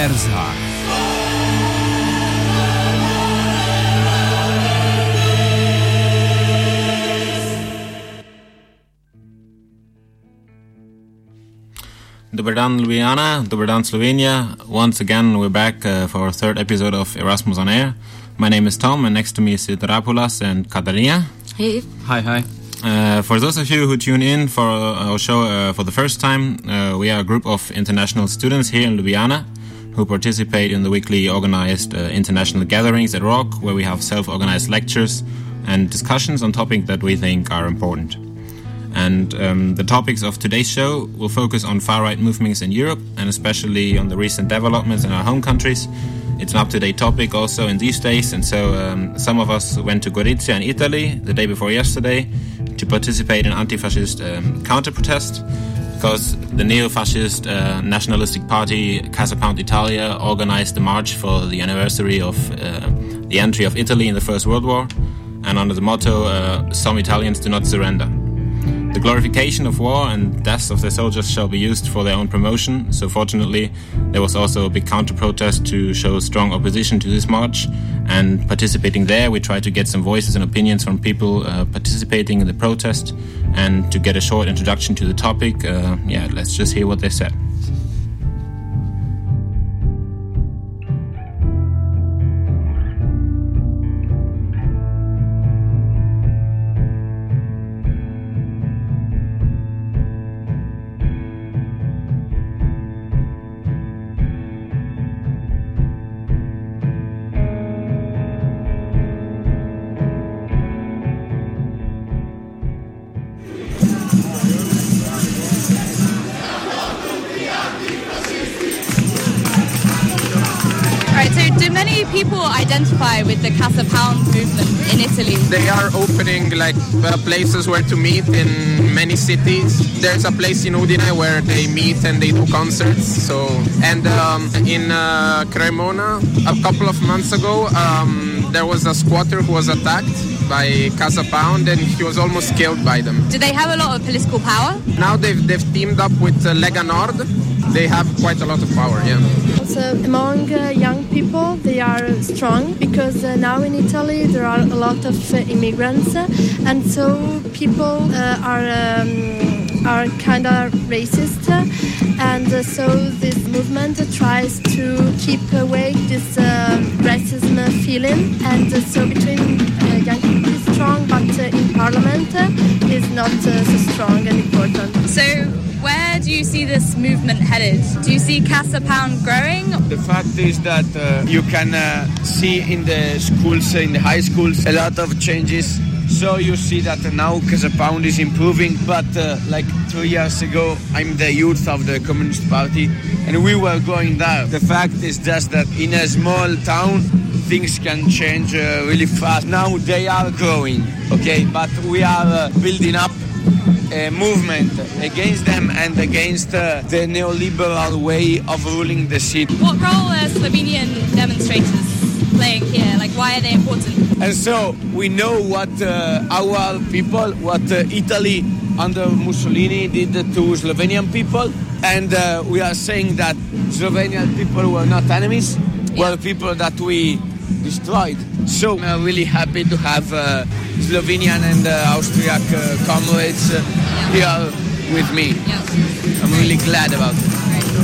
Erzhar. Dobar dan Ljubljana, dobar dan Slovenia. Once again, we're back for our third episode of Erasmus on Air. My name is Tom, and next to me is Rapulas and Katarina. Hey. Hi. For those of you who tune in for our show for the first time, we are a group of international students here in Ljubljana who participate in the weekly organized international gatherings at ROC, where we have self-organized lectures and discussions on topics that we think are important. And the topics of today's show will focus on far-right movements in Europe, and especially on the recent developments in our home countries. It's an up-to-date topic also in these days, and so some of us went to Gorizia in Italy the day before yesterday to participate in anti-fascist counter-protest, because the neo-fascist nationalistic party Casa Pound Italia organized the march for the anniversary of the entry of Italy in the First World War, and under the motto, "Some Italians do not surrender." The glorification of war and deaths of their soldiers shall be used for their own promotion, so fortunately there was also a big counter-protest to show strong opposition to this march, and participating there we tried to get some voices and opinions from people participating in the protest, and to get a short introduction to the topic, let's just hear what they said. People identify with the Casa Pound movement in Italy. They are opening places where to meet in many cities. There's a place in Udine where they meet and they do concerts. In Cremona a couple of months ago, there was a squatter who was attacked by Casa Pound, and he was almost killed by them. Do they have a lot of political power? Now they've teamed up with Lega Nord. They have quite a lot of power, yeah. Also, among young people, they are strong because now in Italy there are a lot of immigrants, and so people are kind of racist, and so this movement tries to keep away this racism feeling, and so between young people is strong, but in parliament is not so strong and important. So where do you see this movement headed? Do you see Casa Pound growing? The fact is that you can see in the schools, in the high schools, a lot of changes. So you see that now Casa Pound is improving, but like 2 years ago, I'm the youth of the Communist Party, and we were going there. The fact is just that in a small town, things can change really fast. Now they are growing, okay, but we are building up a movement against them and against the neoliberal way of ruling the city. What role are Slovenian demonstrators playing here? Like, why are they important? And so we know what our people, what Italy under Mussolini did to Slovenian people, and we are saying that Slovenian people were not enemies, were people that we destroyed. So I'm really happy to have Slovenian and Austriac comrades here with me. Yeah. I'm really glad about it.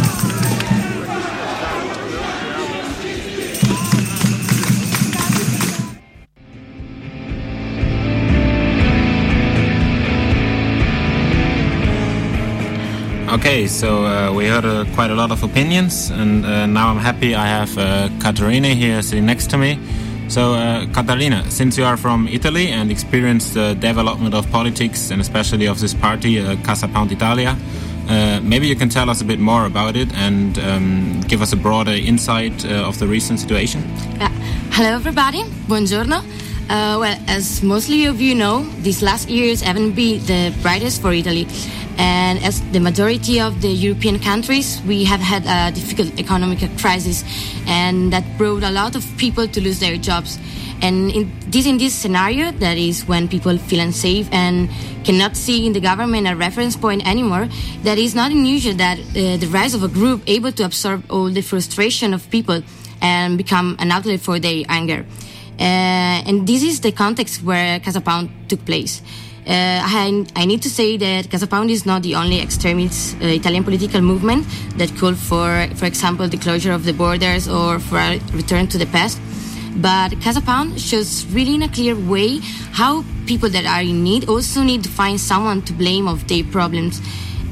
Okay, so we heard quite a lot of opinions, and now I'm happy I have Katarina here sitting next to me. So, Katarina, since you are from Italy and experienced the development of politics and especially of this party, Casa Pound Italia, maybe you can tell us a bit more about it and give us a broader insight of the recent situation. Hello, everybody. Buongiorno. Well, as mostly of you know, these last years haven't been the brightest for Italy. And as the majority of the European countries, we have had a difficult economic crisis, and that brought a lot of people to lose their jobs. And in this scenario, that is when people feel unsafe and cannot see in the government a reference point anymore, that is not unusual that the rise of a group able to absorb all the frustration of people and become an outlet for their anger. And this is the context where Casa Pound took place. I need to say that Casa Pound is not the only extremist Italian political movement that called for example, the closure of the borders or for a return to the past. But Casa Pound shows really in a clear way how people that are in need also need to find someone to blame of their problems.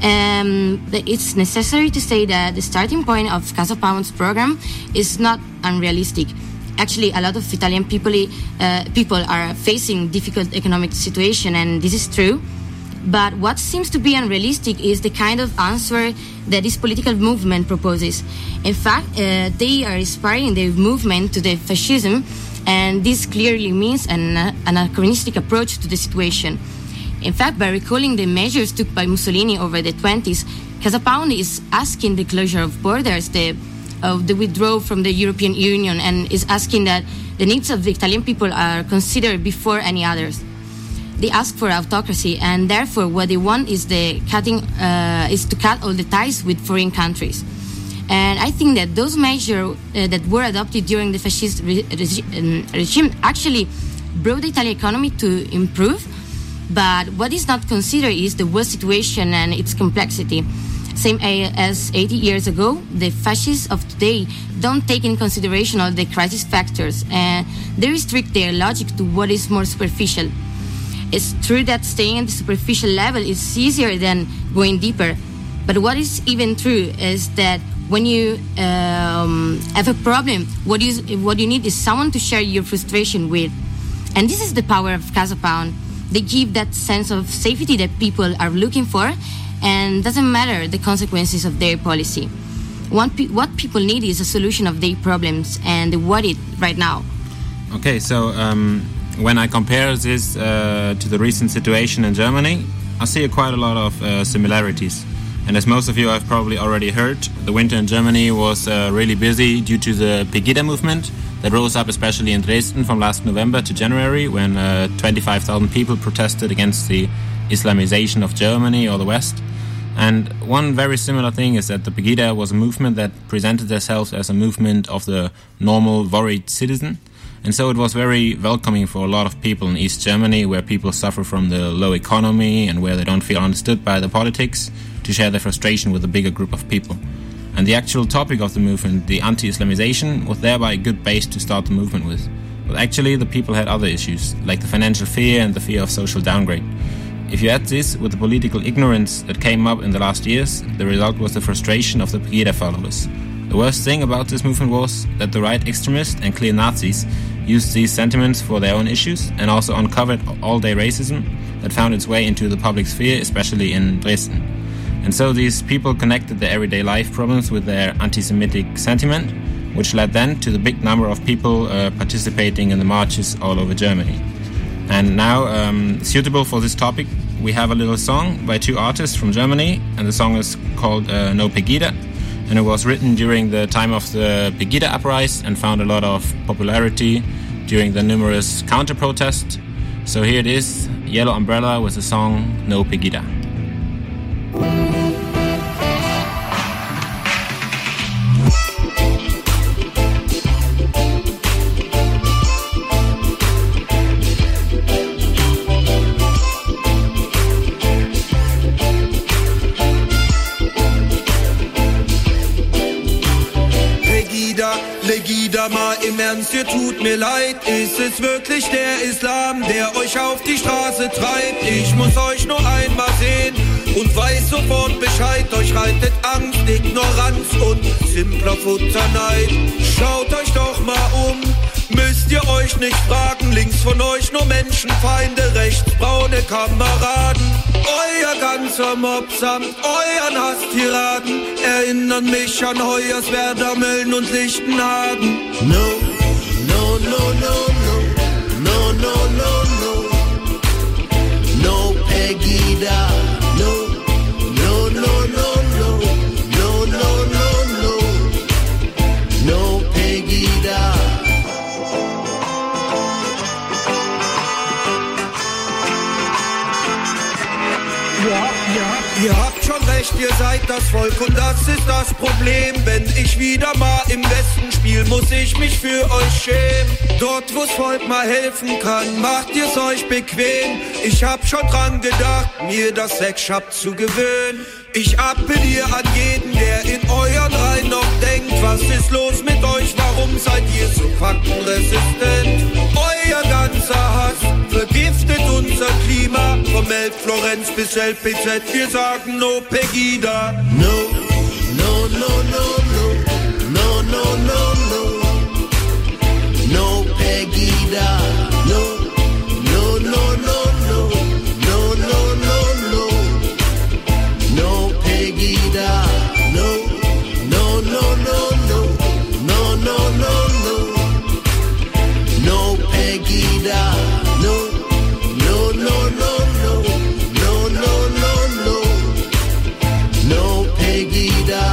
It's necessary to say that the starting point of Casa Pound's program is not unrealistic. Actually, a lot of Italian people are facing difficult economic situation, and this is true. But what seems to be unrealistic is the kind of answer that this political movement proposes. In fact, they are inspiring the movement to the fascism, and this clearly means an anachronistic approach to the situation. In fact, by recalling the measures took by Mussolini over the 20s, Casa Pound is asking the closure of borders, the withdrawal from the European Union, and is asking that the needs of the Italian people are considered before any others. They ask for autocracy, and therefore what they want is to cut all the ties with foreign countries. And I think that those measures that were adopted during the fascist regime actually brought the Italian economy to improve. But what is not considered is the world situation and its complexity. Same as 80 years ago, the fascists of today don't take in consideration all the crisis factors, and they restrict their logic to what is more superficial. It's true that staying at the superficial level is easier than going deeper. But what is even true is that when you have a problem, what you need is someone to share your frustration with. And this is the power of Casa Pound. They give that sense of safety that people are looking for, and doesn't matter the consequences of their policy. What people need is a solution of their problems, and they want it right now. Okay, so when I compare this to the recent situation in Germany, I see quite a lot of similarities. And as most of you have probably already heard, the winter in Germany was really busy due to the Pegida movement that rose up especially in Dresden from last November to January, when 25,000 people protested against the Islamization of Germany or the West. And one very similar thing is that the Pegida was a movement that presented themselves as a movement of the normal, worried citizen. And so it was very welcoming for a lot of people in East Germany, where people suffer from the low economy and where they don't feel understood by the politics, to share their frustration with a bigger group of people. And the actual topic of the movement, the anti-Islamization, was thereby a good base to start the movement with. But actually the people had other issues, like the financial fear and the fear of social downgrade. If you add this with the political ignorance that came up in the last years, the result was the frustration of the Pegida followers. The worst thing about this movement was that the right extremists and clear Nazis used these sentiments for their own issues and also uncovered all-day racism that found its way into the public sphere, especially in Dresden. And so these people connected their everyday life problems with their anti-Semitic sentiment, which led then to the big number of people participating in the marches all over Germany. And now, suitable for this topic, we have a little song by two artists from Germany, and the song is called No Pegida, and it was written during the time of the Pegida uprising and found a lot of popularity during the numerous counter-protests. So here it is, Yellow Umbrella with the song No Pegida. Legida, mal im Ernst, ihr tut mir leid. Ist es wirklich der Islam, der euch auf die Straße treibt? Ich muss euch nur einmal sehen und weiß sofort Bescheid. Euch reitet Angst, Ignoranz und simpler Futterneid. Schaut euch doch mal um, müsst ihr euch nicht fragen. Links von euch nur Menschenfeinde, rechts braune Kameraden. Euer ganzer Mob samt euren Hasstiraden erinnern mich an Hoyerswerda, Mölln und Lichtenhagen. No, no, no, no, no, no, no, no, no, no Pegida, no, Ihr habt schon recht, ihr seid das Volk und das ist das Problem. Wenn ich wieder mal im Westen spiel, muss ich mich für euch schämen. Dort, wo's Volk mal helfen kann, macht ihr's euch bequem. Ich hab schon dran gedacht, mir das Sexshop zu gewöhnen. Ich appelliere an jeden, der in euren Reihen noch denkt, was ist los mit euch, warum seid ihr so faktenresistent? Euer ganzer Hass vergiftet unser Klima, vom Elbflorenz bis LPZ, wir sagen no Pegida. No, no, no, no, no, no, no, no, no, no Pegida, no, no, no, no, no, no, no, no, no, no Pegida, no, no, no, no, no, no, no, no, no, no Pegida, no, no, no, no, no, no, no, no, no, no Pegida.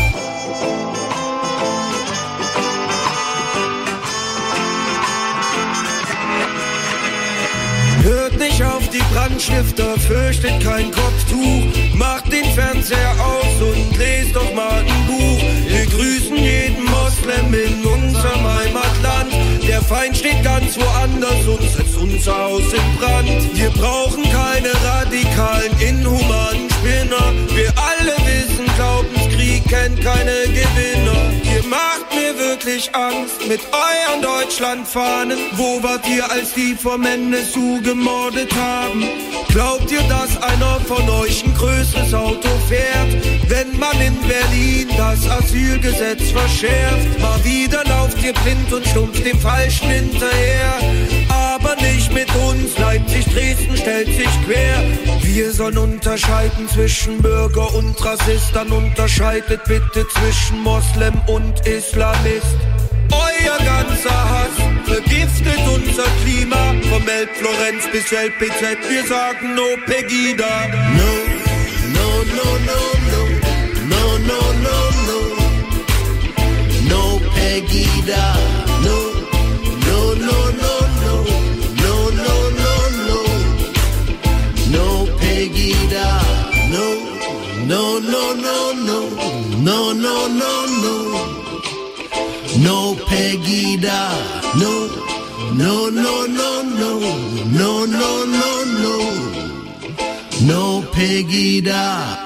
Hört nicht auf die Brandstifter, fürchtet kein Kopftuch. Macht den Fernseher aus und lest doch mal ein Buch. Wir grüßen jeden Moslem in unserem Heimatland. Der Feind steht ganz woanders und setzt unser Haus in Brand. Wir brauchen keine radikalen, inhumanen Spinner. Wir alle wissen, Glaubenskrieg kennt keine Gewinner. Ihr macht mir wirklich Angst mit euren Deutschlandfahnen. Wo wart ihr, als die vom NSU gemordet haben? Glaubt ihr, dass einer von euch ein größeres Auto fährt, wenn man in Berlin das Asylgesetz verschärft? Mal wieder lauft ihr blind und stumpft dem Falschen hinterher. Aber nicht mit uns, Leipzig, Dresden stellt sich quer. Wir sollen unterscheiden zwischen Bürger und Rassist. Dann unterscheidet bitte zwischen Moslem und Islamist. Euer ganzer Hass vergiftet unser Klima, vom Elbflorenz bis LPZ, wir sagen no Pegida. No, no, no, no, no, no, no, no, no, no Pegida. No, no, no, no, no, no, no, no, no, no Pegida. No, no, no, no, no, no, no, no, no. No Pegida, no, no, no, no, no, no, no, no, no, no Pegida.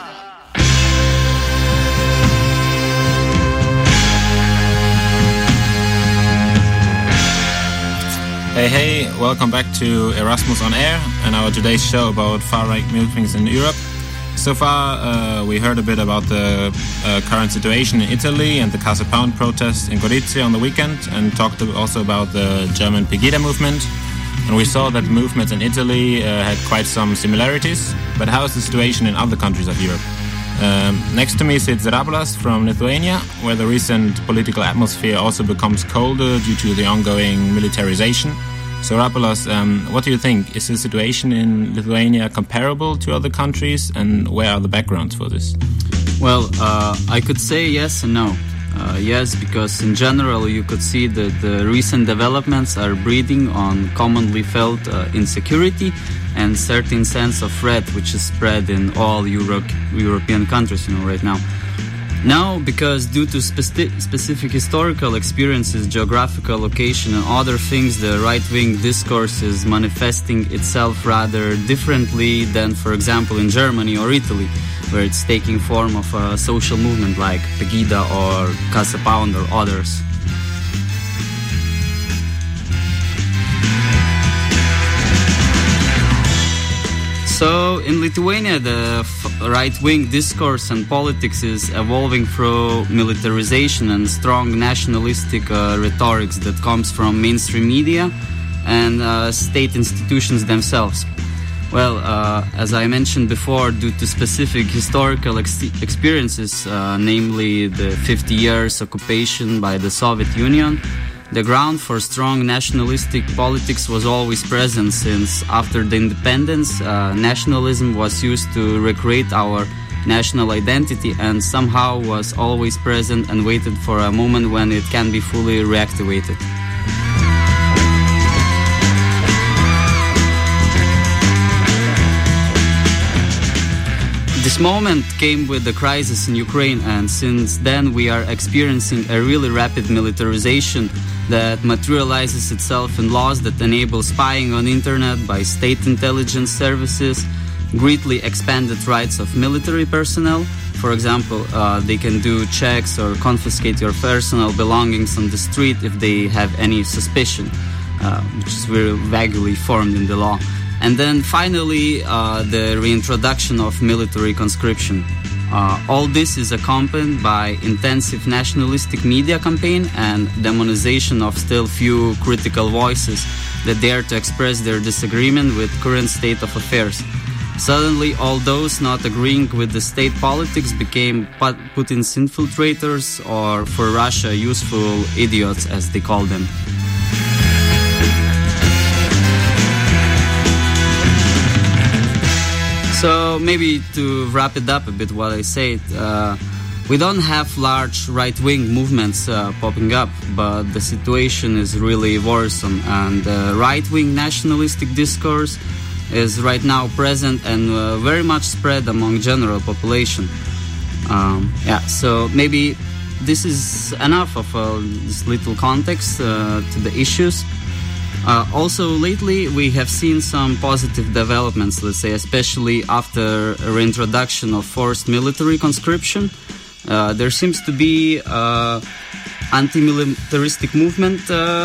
Hey, welcome back to Erasmus on Air and our today's show about far-right movements in Europe. So far, we heard a bit about the current situation in Italy and the Casa Pound protests in Gorizia on the weekend, and talked also about the German Pegida movement. And we saw that movements in Italy had quite some similarities. But how is the situation in other countries of Europe? Next to me sits Rapolas from Lithuania, where the recent political atmosphere also becomes colder due to the ongoing militarization. So Rapolas, what do you think? Is the situation in Lithuania comparable to other countries, and where are the backgrounds for this? Well, I could say yes and no. Yes, because in general you could see that the recent developments are breeding on commonly felt insecurity and certain sense of threat which is spread in all European countries, right now. Now, because due to specific historical experiences, geographical location and other things, the right-wing discourse is manifesting itself rather differently than, for example, in Germany or Italy, where it's taking form of a social movement like Pegida or Casa Pound or others. So, in Lithuania, the right-wing discourse and politics is evolving through militarization and strong nationalistic rhetorics that comes from mainstream media and state institutions themselves. Well, as I mentioned before, due to specific historical experiences, namely the 50 years occupation by the Soviet Union, the ground for strong nationalistic politics was always present, since after the independence, nationalism was used to recreate our national identity and somehow was always present and waited for a moment when it can be fully reactivated. This moment came with the crisis in Ukraine, and since then we are experiencing a really rapid militarization that materializes itself in laws that enable spying on internet by state intelligence services, greatly expanded rights of military personnel. For example, they can do checks or confiscate your personal belongings on the street if they have any suspicion, which is very vaguely formed in the law. And then finally, the reintroduction of military conscription. All this is accompanied by intensive nationalistic media campaign and demonization of still few critical voices that dare to express their disagreement with current state of affairs. Suddenly, all those not agreeing with the state politics became Putin's infiltrators, or for Russia, useful idiots, as they call them. So maybe to wrap it up a bit what I said, we don't have large right-wing movements popping up, but the situation is really worrisome, and right-wing nationalistic discourse is right now present and very much spread among general population. So maybe this is enough of this little context to the issues. Also, lately we have seen some positive developments, let's say, especially after a reintroduction of forced military conscription. There seems to be anti-militaristic movement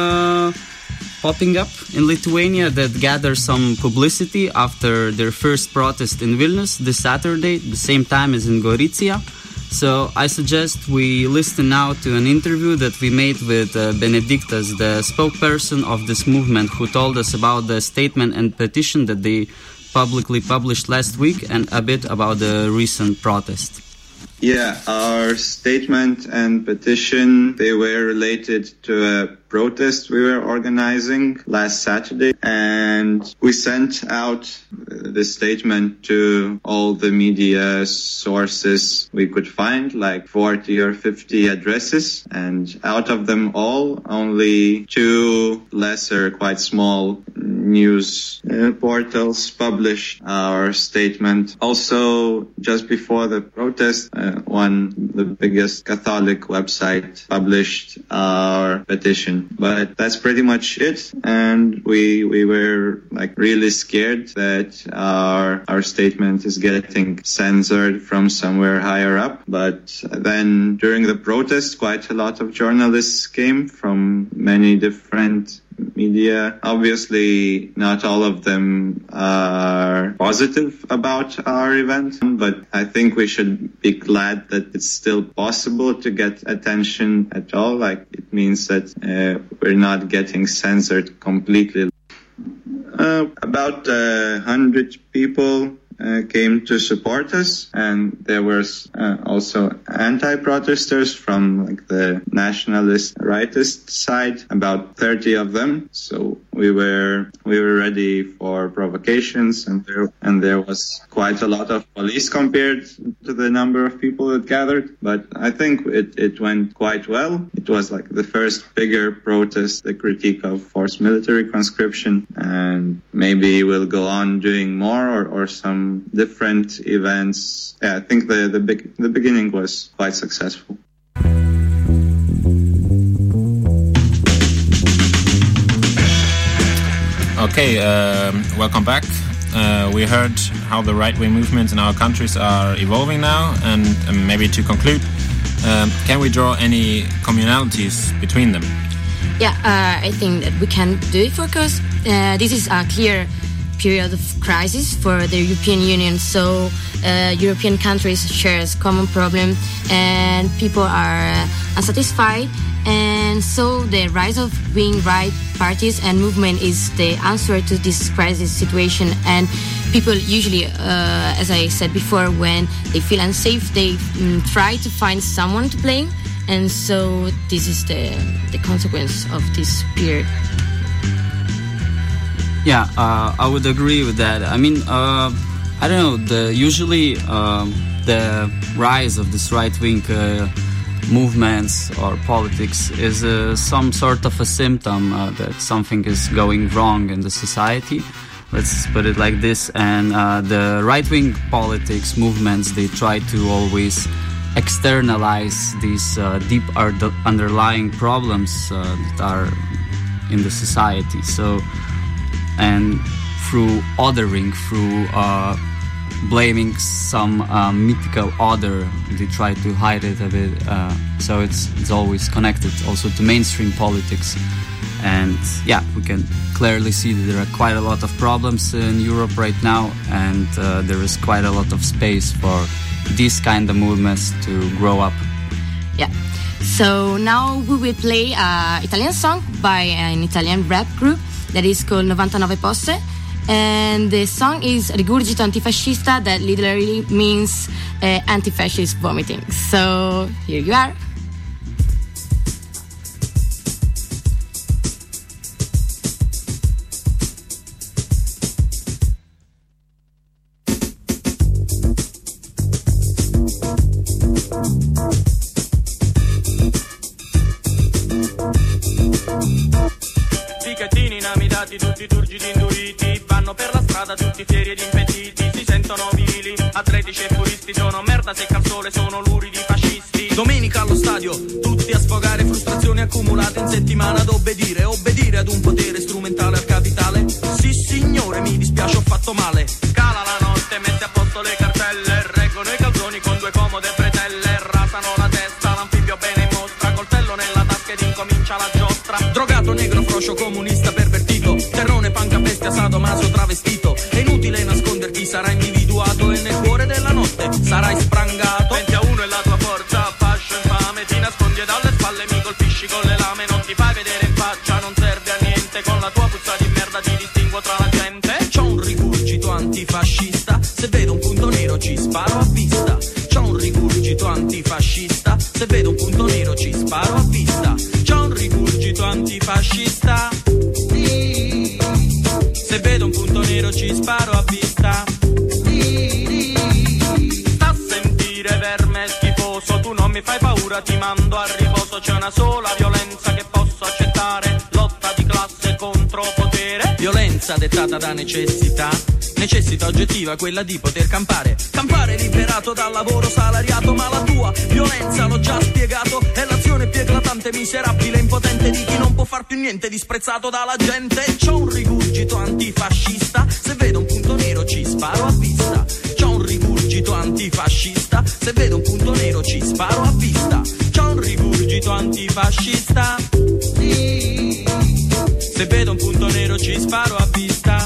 popping up in Lithuania that gathers some publicity after their first protest in Vilnius this Saturday, the same time as in Gorizia. So I suggest we listen now to an interview that we made with Benediktas, the spokesperson of this movement, who told us about the statement and petition that they publicly published last week and a bit about the recent protest. Yeah, our statement and petition, they were related to a protest we were organizing last Saturday, and we sent out the statement to all the media sources we could find, like 40 or 50 addresses, and out of them all, only 2 lesser, quite small news portals published our statement. Also, just before the protest, the biggest Catholic website published our petition. But that's pretty much it. And we were like really scared that our statement is getting censored from somewhere higher up. But then during the protest, quite a lot of journalists came from many different media. Obviously, not all of them are positive about our event, but I think we should be glad that it's still possible to get attention at all. Like, it means that we're not getting censored completely. About 100 people came to support us, and there was also anti-protesters from like the nationalist rightist side, about 30 of them. So we were ready for provocations, and there was quite a lot of police compared to the number of people that gathered. But I think it went quite well. It was like the first bigger protest, the critique of forced military conscription, and maybe we'll go on doing more or some different events. Yeah, I think the beginning was quite successful. Okay, welcome back. We heard how the right-wing movements in our countries are evolving now, and maybe to conclude, can we draw any commonalities between them? Yeah, I think that we can do it because this is a clear period of crisis for the European Union. So European countries share a common problem, and people are unsatisfied. And so the rise of being right parties and movement is the answer to this crisis situation. And people usually, as I said before, when they feel unsafe, they try to find someone to blame. And so this is the consequence of this period. Yeah, I would agree with that. I mean, I don't know, usually the rise of this right-wing movements or politics is some sort of a symptom that something is going wrong in the society. let's put it like this. And the right-wing politics movements, they try to always externalize these deep underlying problems that are in the society. So, and through othering, through blaming some mythical other, they try to hide it a bit. So it's always connected also to mainstream politics. And yeah, we can clearly see that there are quite a lot of problems in Europe right now, and there is quite a lot of space for these kind of movements to grow up. Yeah. So now we will play an Italian song by an Italian rap group that is called 99 Posse. And the song is Rigurgito Antifascista, that literally means anti-fascist vomiting. So here you are. Ticchettini inamidati, tutti turgidi induriti, vanno per la strada tutti fieri ed impetiti, si sentono vili, atletici e puristi, sono merda secca al sole, sono luridi fascisti. Domenica allo stadio, tutti a sfogare frustrazioni accumulate in settimana ad obbedire ad un potere strumentale al capitale. Sì signore, mi dispiace, ho fatto male. Cala la notte, mette a posto le cartelle, reggono i calzoni con due comode bretelle, rasano la testa, l'anfibio bene in mostra, coltello nella tasca ed incomincia la giostra. Drogato, negro, frocio, comunista, pervertito, terrone, panca, bestia, sadomaso, travestito. È inutile nasconderti, sarai individuato e nel cuore della notte sarai sprangato. 20 a 1 è la tua forza, fascio infame, ti nascondi e dalle spalle mi colpisci con le lame, non ti fai vedere in faccia, non serve a niente, con la tua puzza di merda ti distinguo tra la gente. C'ho un rigurgito antifascista, se vedo un punto nero ci sparo a vista. C'ho un rigurgito antifascista, se vedo un punto nero ci sparo a vista. C'ho un rigurgito antifascista, se vedo un punto nero ci sparo a vista. Sta a sentire verme schifoso, tu non mi fai paura, ti mando a riposo. C'è una sola violenza che posso accettare, lotta di classe contro potere. Violenza dettata da necessità oggettiva, quella di poter campare liberato dal lavoro salariato. Ma la tua violenza, l'ho già spiegato, è l'azione più eclatante, miserabile, impotente di chi non può far più niente, disprezzato dalla gente. C'ho un rigurgito antifascista, se vedo un punto nero ci sparo a vista. C'ho un rigurgito antifascista, se vedo un punto nero ci sparo a vista. C'ho un rigurgito antifascista, se vedo un punto nero ci sparo a vista.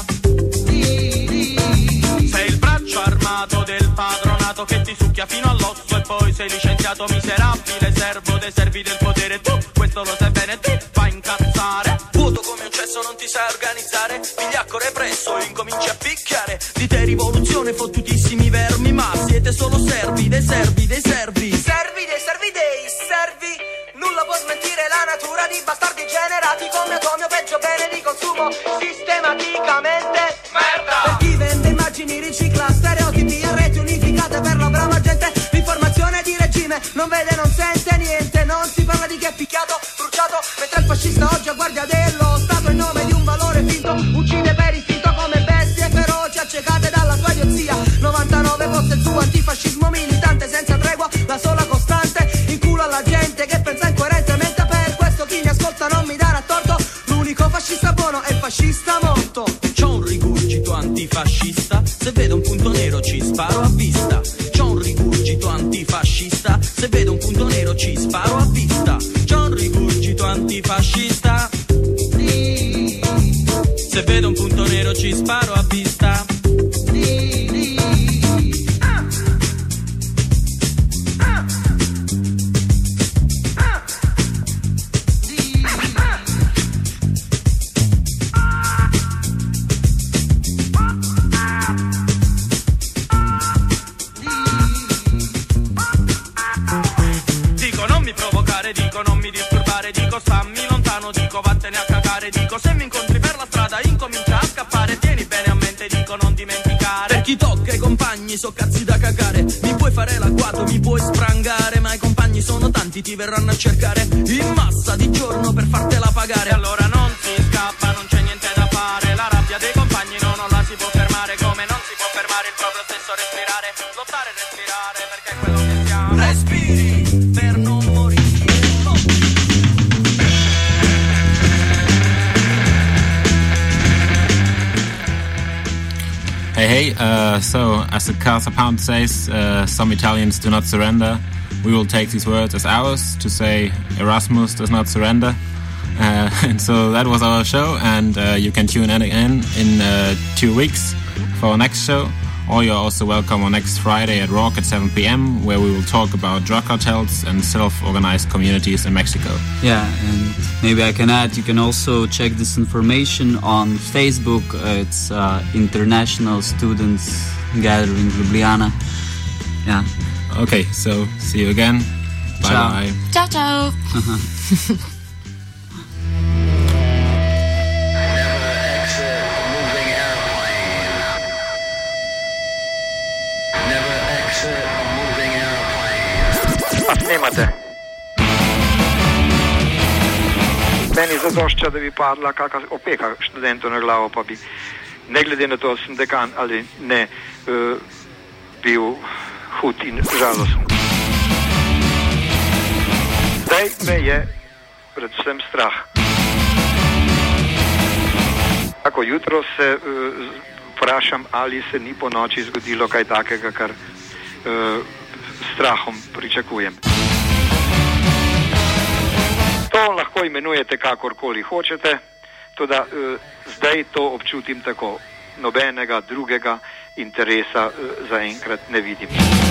Sei il braccio armato del padronato che ti succhia fino all'osso e poi sei licenziato miserabile, servo dei servi del potere. Tu questo lo sai bene, ti fa incazzare. Vuoto come un cesso, non ti sai organizzare, vigliacco represso e incominci a picchiare. Di te rivoluzione, fottutissimi vermi, ma siete solo servi dei servi dei servi. Servi dei servi dei servi. Nulla può smentire la natura di bastardi generati come atomi o peggio bene di consumo sistematicamente. Merda! Per chi vende immagini, ricicla stereotipi a reti unificate per la brava gente. L'informazione di regime non vede, non sente niente, non si parla di chi è picchiato, bruciato, mentre il fascista oggi a guardia dello Stato in nome di un valore finto uccide per istinto come bestie feroci accecate dalla sua idiozia. 99 poste su antifascismo militante senza tregua, la sola costante, in culo alla gente che pensa incoerentemente. Per questo chi mi ascolta non mi darà torto, l'unico fascista buono è il fascista morto. C'ho un rigurgito antifascista, se vedo un punto nero ci sparo a vista. C'ho un rigurgito antifascista, se vedo un punto nero ci sparo a vista. C'ho un rigurgito antifascista, se vedo un punto nero ci sparo a vista. Dico non mi disturbare, dico stammi lontano, dico vattene a cagare, dico se mi incontri per la strada incomincia a scappare, tieni bene a mente, dico non dimenticare. Per chi tocca i compagni so cazzi da cagare, mi puoi fare l'agguato, mi puoi sprangare, ma i compagni sono tanti, ti verranno a cercare in massa di giorno per fartela pagare. E allora non si scappa, non c'è niente da fare, la rabbia dei compagni non ho la Hey, so as the Casa Pound says, some Italians do not surrender. We will take these words as ours to say Erasmus does not surrender. And so that was our show, and you can tune in again in 2 weeks for our next show. Or you're also welcome on next Friday at Rock at 7 p.m. where we will talk about drug cartels and self-organized communities in Mexico. Yeah, and maybe I can add, you can also check this information on Facebook. It's International Students Gathering Ljubljana. Yeah. Okay, so see you again. Bye-bye. Ciao, ciao. Snemate. Meni zadošča, da bi padla kakšna opeka študentov na glavo, pa bi, ne glede na to, sem dekan ali ne, bil hud in žalosten. Zdaj me je predvsem strah. Tako jutro se vprašam, ali se ni po noči zgodilo kaj takega, kar strahom pričakujem. To lahko imenujete kakorkoli hočete, tudi zdaj to občutim tako. Nobenega drugega interesa zaenkrat ne vidim.